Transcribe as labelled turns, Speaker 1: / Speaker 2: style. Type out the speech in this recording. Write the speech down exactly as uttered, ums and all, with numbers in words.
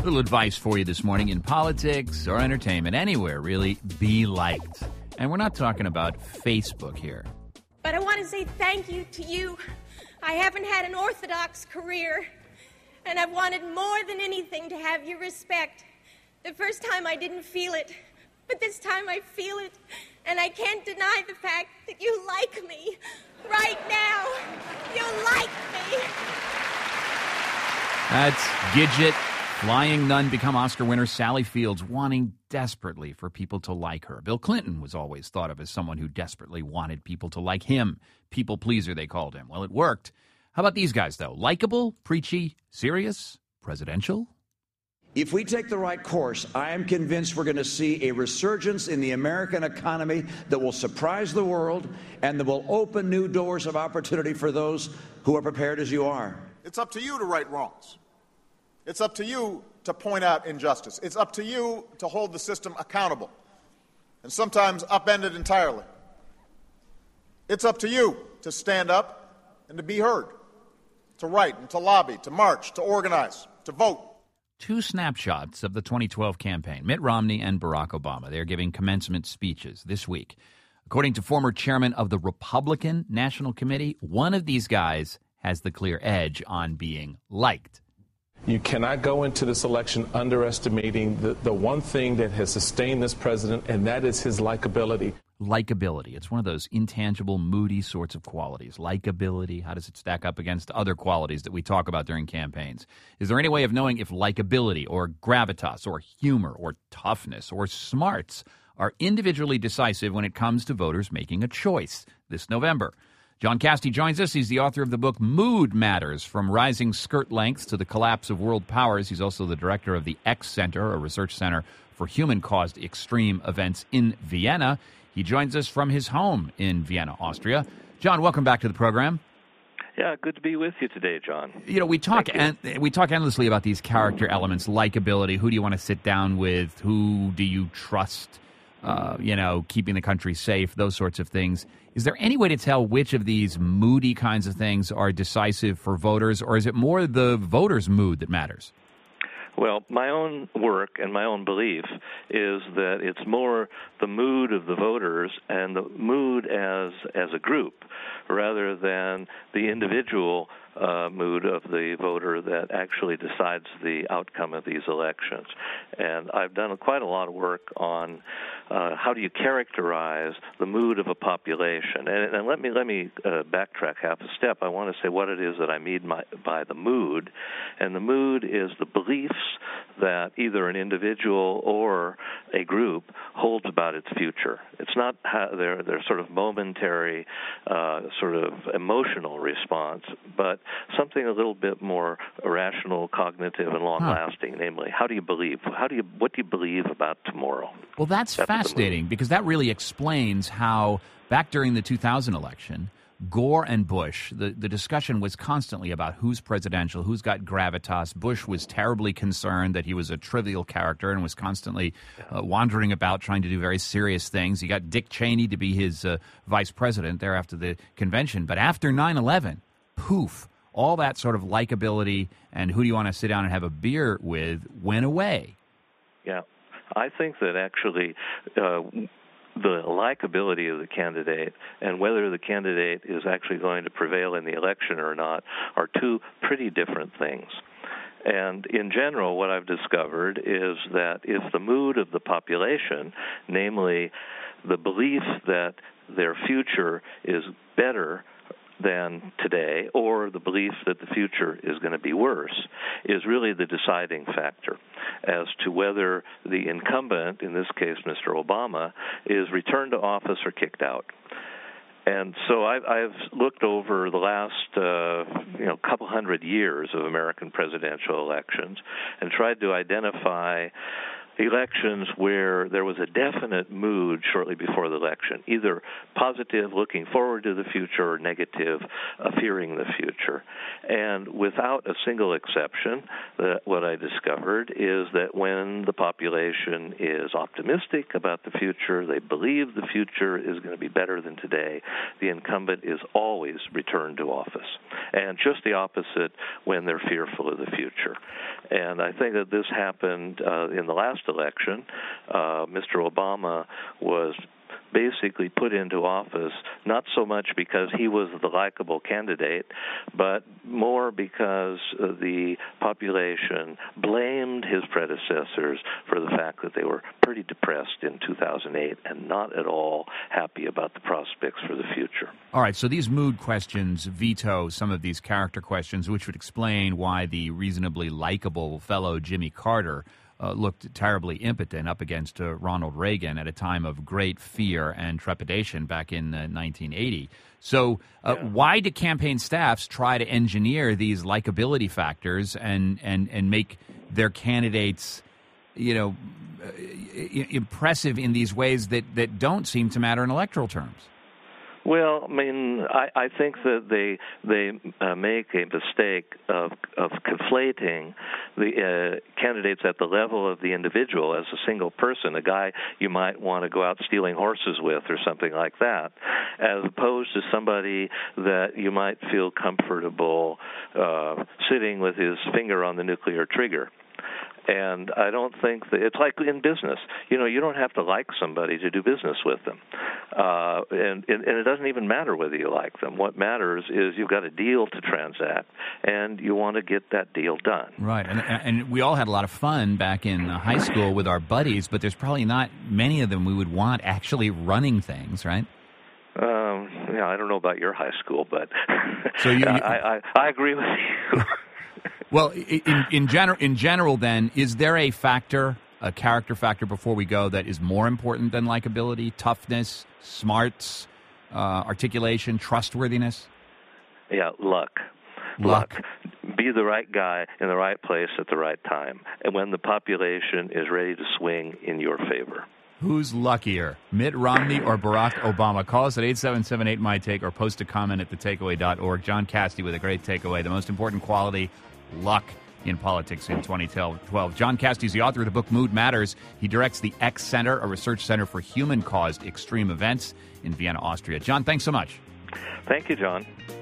Speaker 1: Little advice for you this morning in politics or entertainment, anywhere really, be liked. And we're not talking about Facebook here.
Speaker 2: But I want to say thank you to you. I haven't had an orthodox career, and I've wanted more than anything to have your respect. The first time I didn't feel it, but this time I feel it, and I can't deny the fact that you like me. Right now, you like me.
Speaker 1: That's Gidget. Flying nun become Oscar winner Sally Fields wanting desperately for people to like her. Bill Clinton was always thought of as someone who desperately wanted people to like him. People pleaser, they called him. Well, it worked. How about these guys, though? Likeable, preachy, serious, presidential?
Speaker 3: If we take the right course, I am convinced we're going to see a resurgence in the American economy that will surprise the world and that will open new doors of opportunity for those who are prepared as you are.
Speaker 4: It's up to you to right wrongs. It's up to you to point out injustice. It's up to you to hold the system accountable, and sometimes upend it entirely. It's up to you to stand up and to be heard, to write and to lobby, to march, to organize, to vote.
Speaker 1: Two snapshots of the twenty twelve campaign, Mitt Romney and Barack Obama. They're giving commencement speeches this week. According to former chairman of the Republican National Committee, one of these guys has the clear edge on being liked.
Speaker 5: You cannot go into this election underestimating the, the one thing that has sustained this president, and that is his likability.
Speaker 1: Likability. It's one of those intangible, moody sorts of qualities. Likability. How does it stack up against other qualities that we talk about during campaigns? Is there any way of knowing if likability or gravitas or humor or toughness or smarts are individually decisive when it comes to voters making a choice this November? John Casti joins us. He's the author of the book Mood Matters, From Rising Skirt Lengths to the Collapse of World Powers. He's also the director of the X Center, a research center for human-caused extreme events in Vienna. He joins us from his home in Vienna, Austria. John, welcome back to the program.
Speaker 6: Yeah, good to be with you today, John.
Speaker 1: You know, we talk en- we talk endlessly about these character elements, likability. Who do you want to sit down with? Who do you trust? Uh, you know, keeping the country safe, those sorts of things. Is there any way to tell which of these moody kinds of things are decisive for voters, or is it more the voters' mood that matters?
Speaker 6: Well, my own work and my own belief is that it's more the mood of the voters and the mood as as a group rather than the individual uh, mood of the voter that actually decides the outcome of these elections. And I've done quite a lot of work on uh, how do you characterize the mood of a population. And, and let me let me uh, backtrack half a step. I want to say what it is that I mean by, by the mood. And the mood is the beliefs that either an individual or a group holds about its future. It's not how their their sort of momentary, uh, sort of emotional response, but something a little bit more rational, cognitive, and long-lasting. Huh. Namely, how do you believe? How do you what do you believe about tomorrow?
Speaker 1: Well, that's, that's fascinating because that really explains how back during the two thousand election, Gore and Bush, the, the discussion was constantly about who's presidential, who's got gravitas. Bush was terribly concerned that he was a trivial character and was constantly uh, wandering about trying to do very serious things. He got Dick Cheney to be his uh, vice president there after the convention. But after nine eleven, poof, all that sort of likability and who do you want to sit down and have a beer with went away.
Speaker 6: Yeah, I think that actually uh, the likability of the candidate and whether the candidate is actually going to prevail in the election or not are two pretty different things. And in general, what I've discovered is that if the mood of the population, namely the belief that their future is better than today, or the belief that the future is going to be worse, is really the deciding factor as to whether the incumbent, in this case Mister Obama, is returned to office or kicked out. And so I've, I've looked over the last, uh, you know, couple hundred years of American presidential elections and tried to identify elections where there was a definite mood shortly before the election, either positive, looking forward to the future, or negative, uh, fearing the future. And without a single exception, uh, what I discovered is that when the population is optimistic about the future, they believe the future is going to be better than today, the incumbent is always returned to office. And just the opposite when they're fearful of the future. And I think that this happened uh, in the last election. Uh, Mister Obama was basically put into office not so much because he was the likable candidate, but more because uh, the population blamed his predecessors for the fact that they were pretty depressed in two thousand eight and not at all happy about the prospects for the future.
Speaker 1: All right, so these mood questions veto some of these character questions, which would explain why the reasonably likable fellow Jimmy Carter Uh, looked terribly impotent up against uh, Ronald Reagan at a time of great fear and trepidation back in uh, nineteen eighty. So uh, yeah. why do campaign staffs try to engineer these likability factors and, and, and make their candidates, you know, uh, impressive in these ways that, that don't seem to matter in electoral terms?
Speaker 6: Well, I mean, I, I think that they they uh, make a mistake of of conflating the uh, candidates at the level of the individual as a single person, a guy you might want to go out stealing horses with or something like that, as opposed to somebody that you might feel comfortable uh, sitting with his finger on the nuclear trigger. And I don't think that it's like in business. You know, you don't have to like somebody to do business with them. Uh, and, and it doesn't even matter whether you like them. What matters is you've got a deal to transact, and you want to get that deal done.
Speaker 1: Right. And, and we all had a lot of fun back in high school with our buddies, but there's probably not many of them we would want actually running things, right?
Speaker 6: Um, yeah, I don't know about your high school, but
Speaker 1: so you, you,
Speaker 6: I, I, I agree with you.
Speaker 1: Well, in in, general, in general, then, is there a factor, a character factor, before we go, that is more important than likability, toughness, smarts, uh, articulation, trustworthiness?
Speaker 6: Yeah, luck.
Speaker 1: Luck.
Speaker 6: Luck. Be the right guy in the right place at the right time, and when the population is ready to swing in your favor.
Speaker 1: Who's luckier, Mitt Romney or Barack Obama? Call us at eight seven seven eight, M Y Take or post a comment at the takeaway dot org. John Cassidy with a great takeaway. The most important quality, luck in politics in twenty twelve. John Cassidy is the author of the book Mood Matters. He directs the X Center, a research center for human-caused extreme events in Vienna, Austria. John, thanks so much.
Speaker 6: Thank you, John.